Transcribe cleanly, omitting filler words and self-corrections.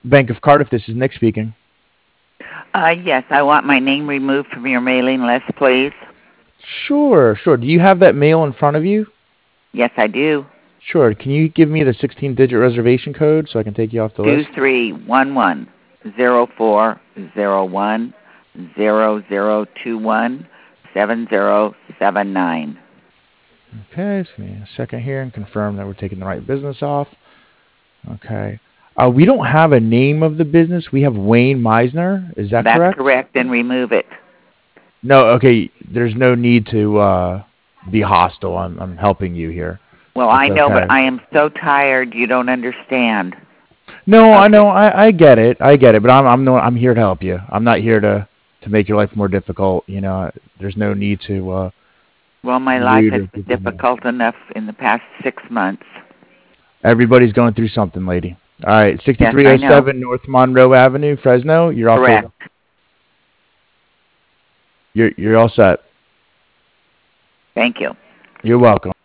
Bank of Cardiff, this is Nick speaking. Yes, I want my name removed from your mailing list, please. Sure, sure. Do you have that mail in front of you? Yes, I do. Sure. Can you give me the 16-digit reservation code so I can take you off the Two list? three one one 0401 0021 7079. Okay, just give me a second here and confirm that we're taking the right business off. Okay. We don't have a name of the business. We have Wayne Meisner. Is that That's correct? correct, and remove it. No, okay. There's no need to be hostile. I'm helping you here. Well, It's I know, but okay. I am so tired you don't understand. No, I Okay. know. I get it. I get it. But I'm here to help you. I'm not here to make your life more difficult. There's no need to Well, my be life rude has or been give me. difficult enough in the past 6 months. Everybody's going through something, lady. All right, Yes, I know. 6307 North Monroe Avenue, Fresno. You're off the. Correct. You're all set. Thank you. You're welcome.